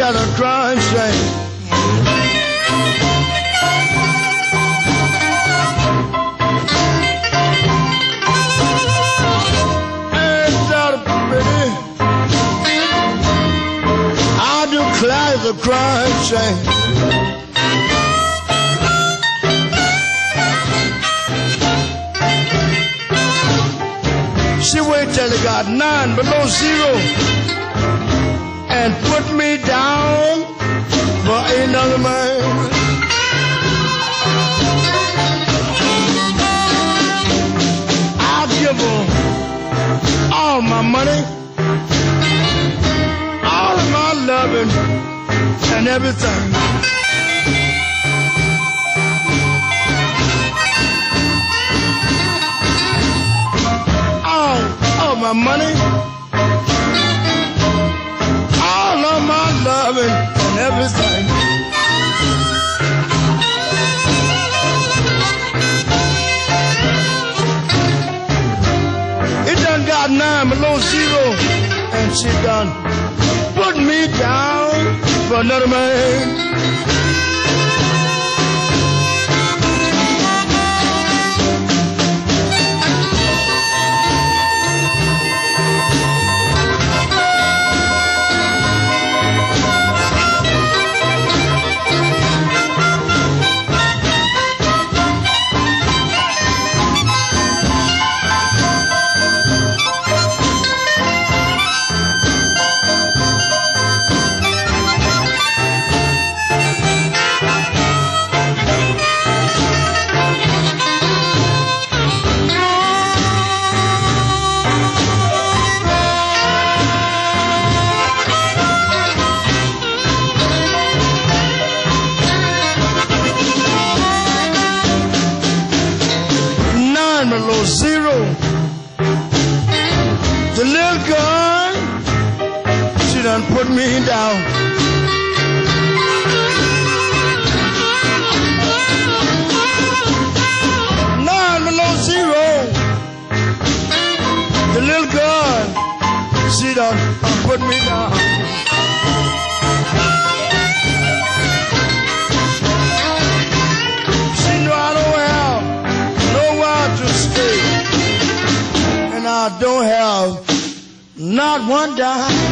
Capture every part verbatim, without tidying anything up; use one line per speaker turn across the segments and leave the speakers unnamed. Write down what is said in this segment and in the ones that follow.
got a crying shame. Ain't that a pity? I declare the crying shame. She wait till it got nine below zero and put me down for another man. I'll give her all my money, all of my loving and everything. All my money, all of my loving and everything. It done got nine below zero, and she done put me down for another man. Below zero, the little girl, she done put me down. Nine below zero, the little girl, she done put me down. She know I don't have nowhere to stay, and I don't have not one dime.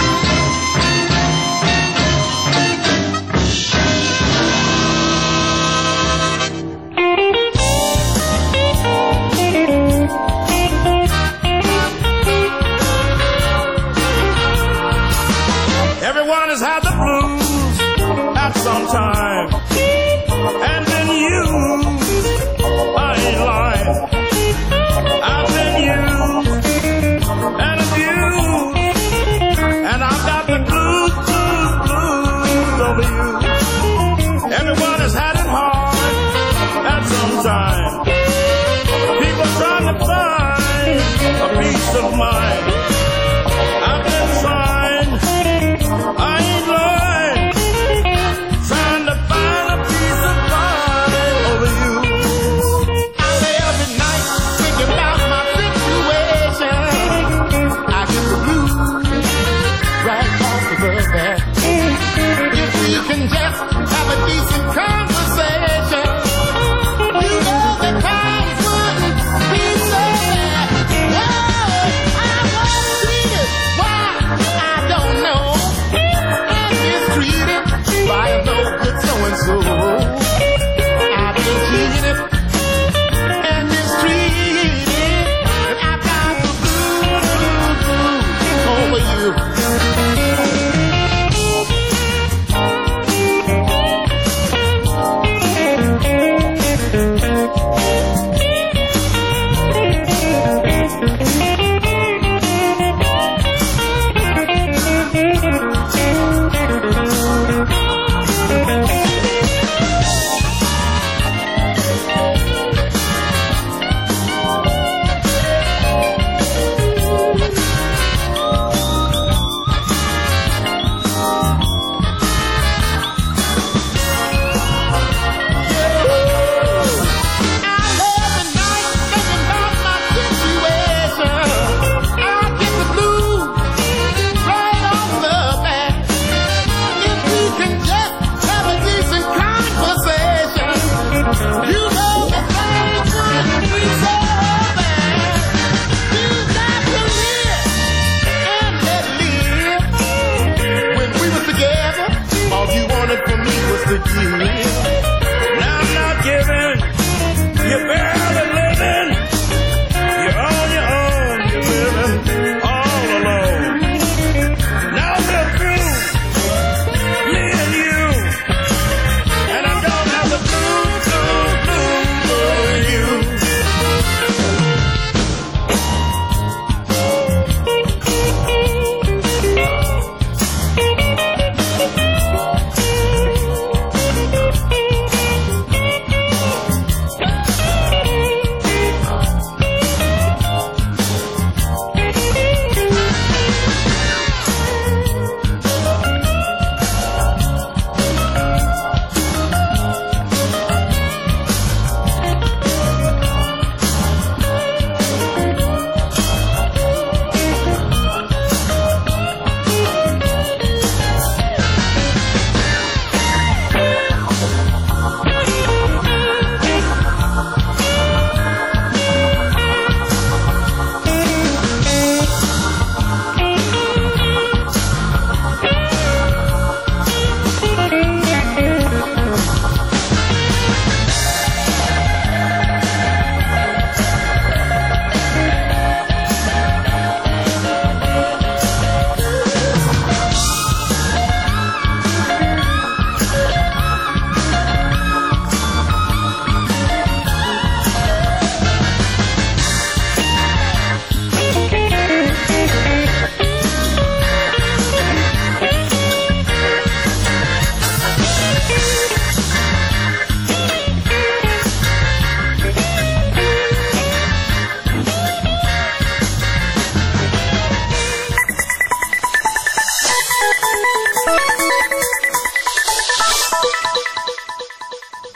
Everyone has had the blues at some time, and then you, I ain't lying, I've been used and abused, and I've got the blues, blues, blues over you. Everyone has had it hard at some time. People trying to find a peace of mind. I've been trying, I ain't lying, trying to find a piece of mind over you. I lay every night thinking about my situation. I get the blues right off the river. If we can just have a decent conversation, you know the times wouldn't be so bad. Oh, I'm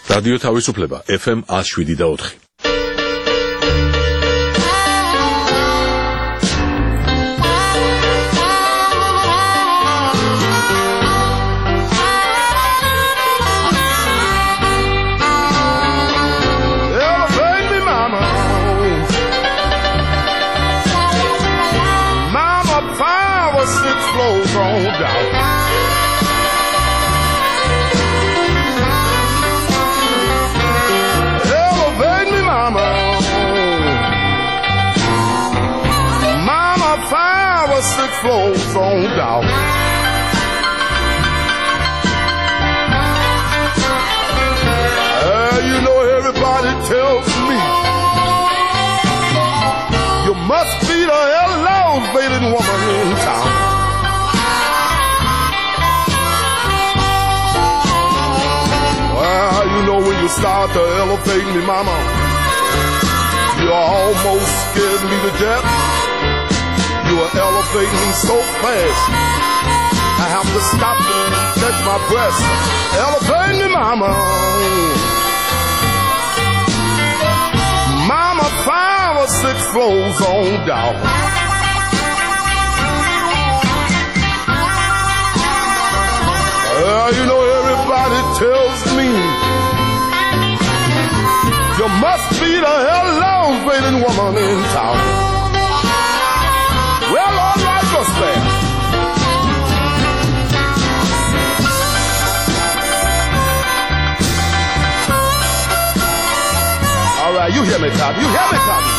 რადიო თავისუფლება ეფ ემ one oh seven და four.
Six floors on down. Uh, you know everybody tells me you must be the elevated woman in town. Well, you know when you start to elevate me, mama, you almost scared me to death. You are elevating me so fast, I have to stop and catch my breath. Elevate me, mama. Mama, five or six floors on down. Well, you know everybody tells me you must be the elevated woman in town. Well, all right, just there. All right, you hear me, Tommy. You hear me, Tommy.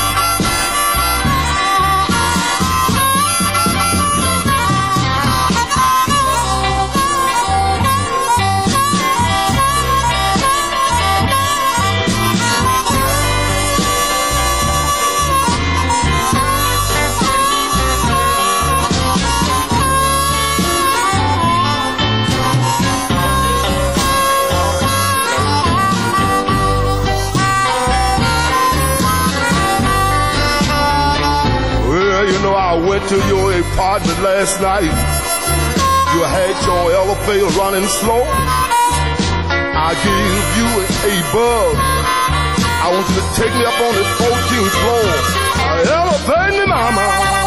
I went to your apartment last night. You had your elevator running slow. I gave you a bug. I want you to take me up on the fourteenth floor. Elevate me, mama.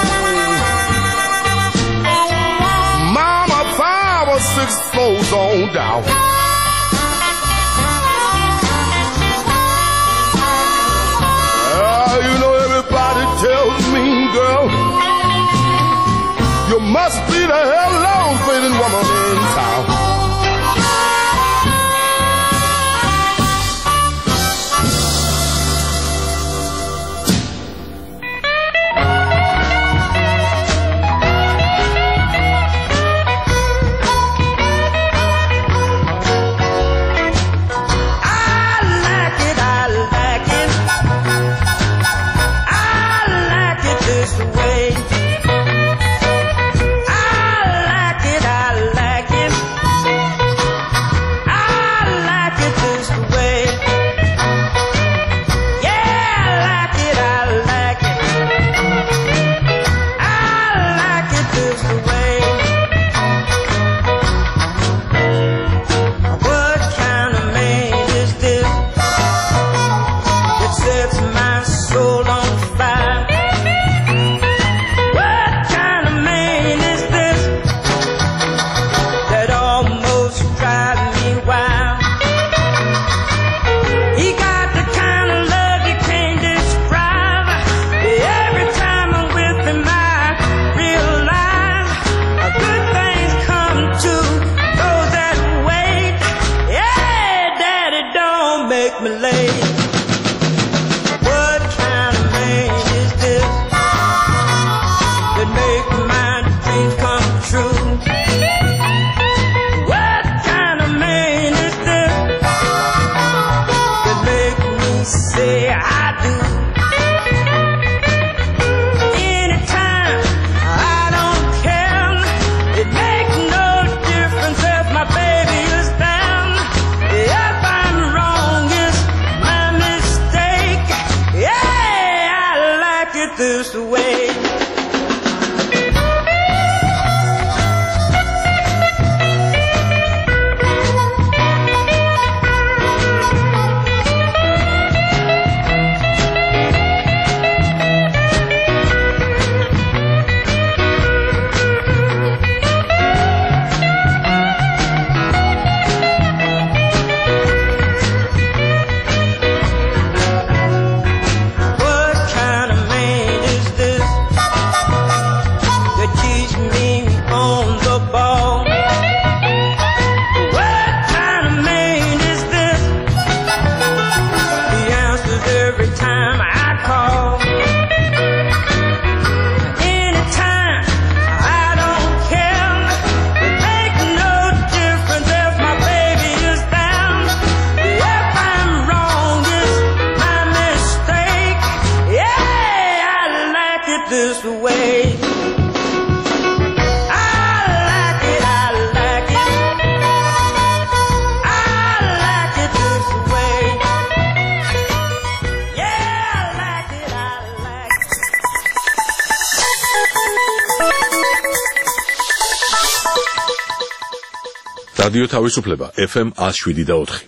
Mama, five or six floors on down. Uh, you know everybody tells me, girl, you must be the elevated woman in town.
just the way.
რადიო თავისუფლება ეფ ემ one oh seven და four.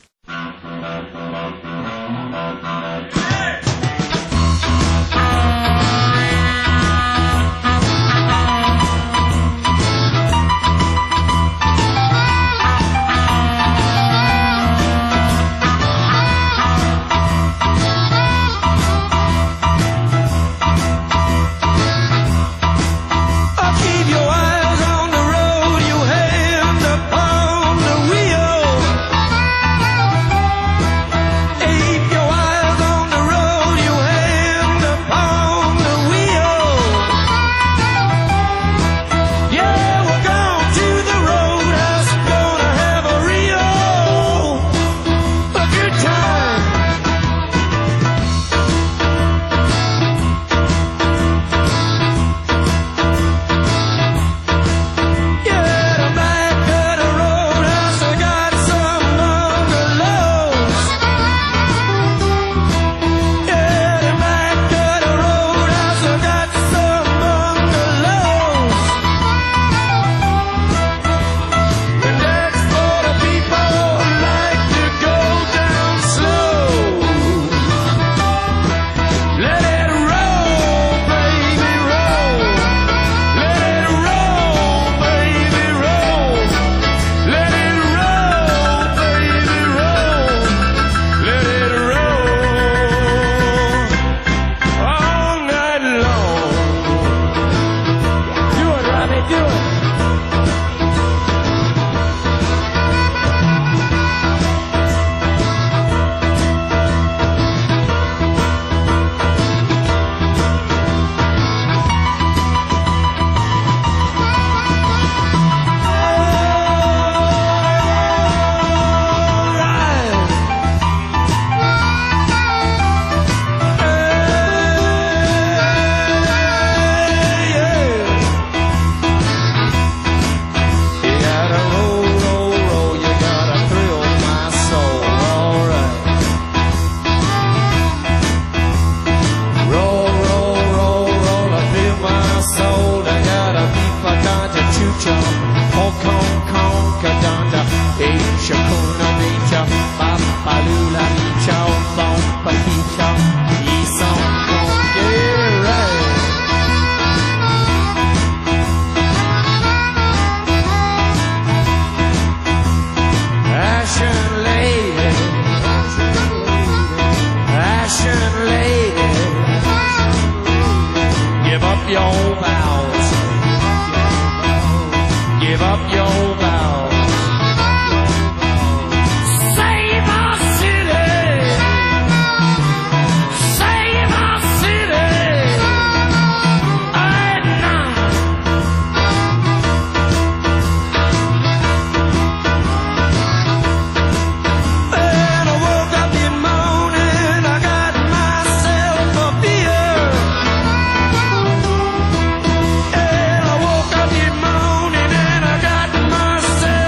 Myself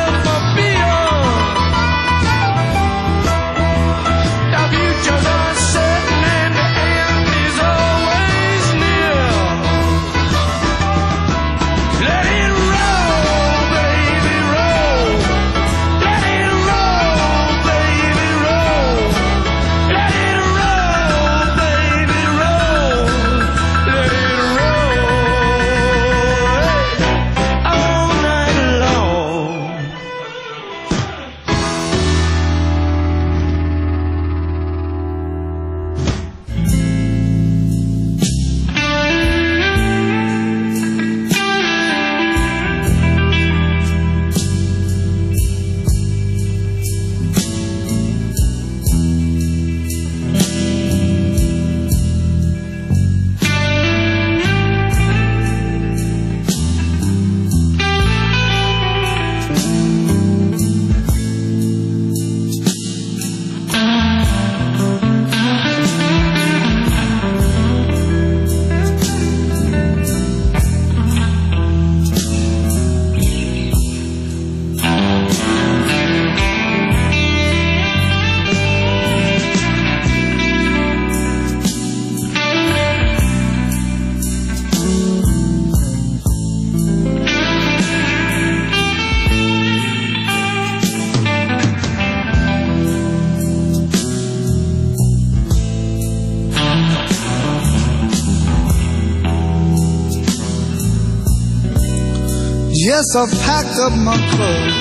Yes, I've packed up my clothes.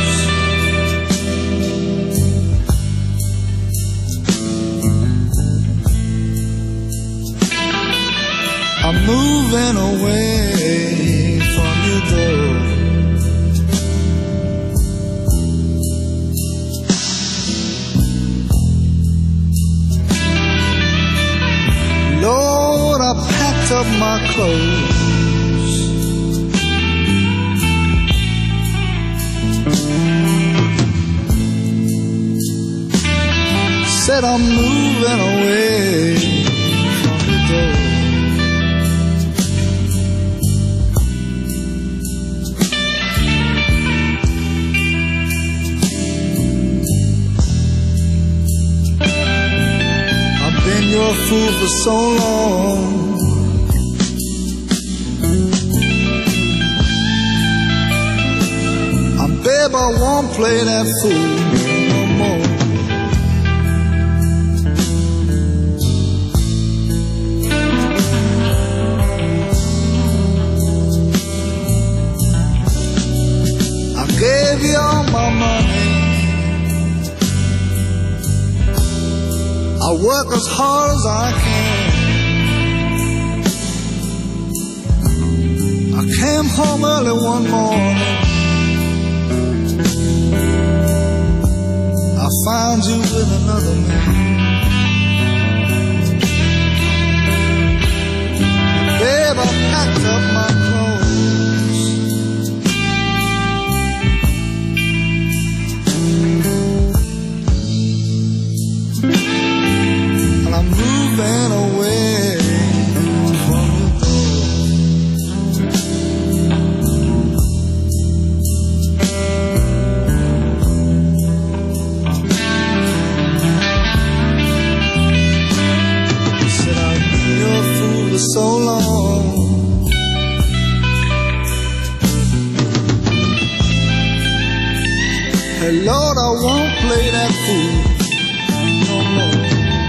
I'm moving away from your door. Lord, I packed up my clothes. Said I'm moving away from the door. I've been your fool for so long. And babe, I won't play that fool no more. Gave you all my money. I work as hard as I can. I came home early one morning. I found you with another man. Babe, I packed up my clothes. I'm moving away from your door. Said I've been your fool for so long. Hey Lord, I won't play that fool no more.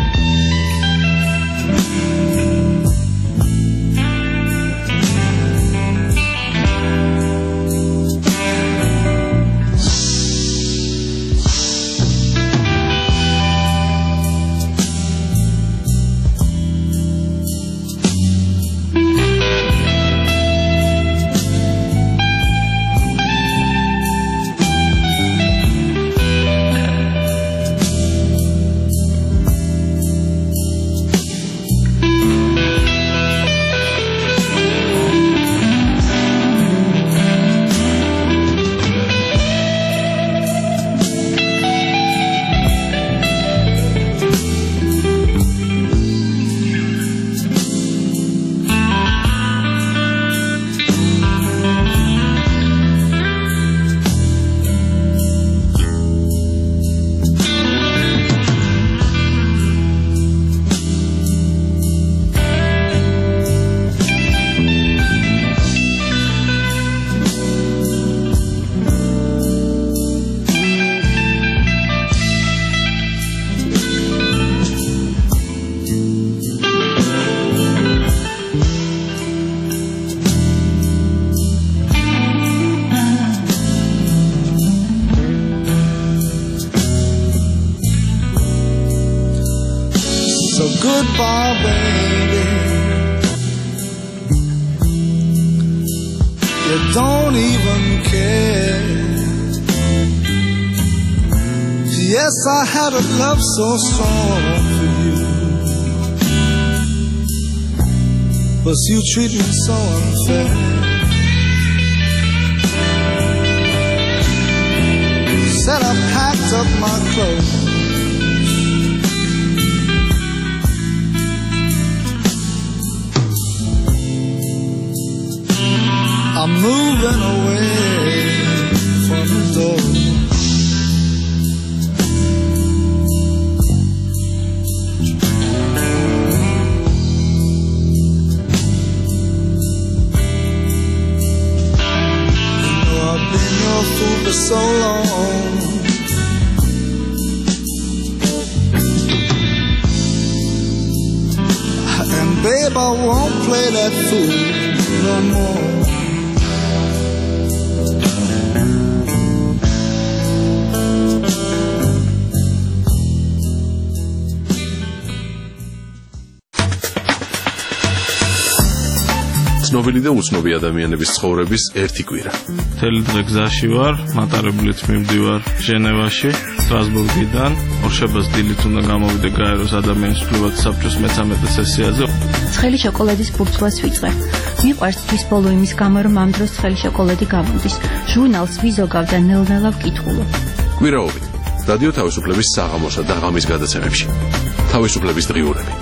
So goodbye, baby. You don't even care. Yes, I had a love so strong for you, but you treat me so unfair. Said I packed up my clothes. I'm moving away from the door. You know I've been your fool for so long. And babe, I won't play that fool no more.
ცნობილი და უცნობი ადამიანების ცხოვრების ერთი კვირა.
მთელი დღე გზაში ვარ, მატარებლით მივდივარ ჟენევაში, სტრასბურგიდან. ორშაბათს დილით უნდა გამოვიდე გაეროს ადამიანის უფლებათა საბჭოს მეთორმეტე სესიაზე.
ცხელი შოკოლადის ბურცვას ვიწყებ. მიყვარს თვის ბოლო იმის გამო, რომ ამ დროს ცხელი შოკოლადი გამოდის. ჟურნალს ვიზოგავ და ნელ-ნელა ვკითხულობ.
კვირაობით რადიო თავისუფლების საღამოსა და ღამის გადაცემებში. თავისუფლების დღიურები.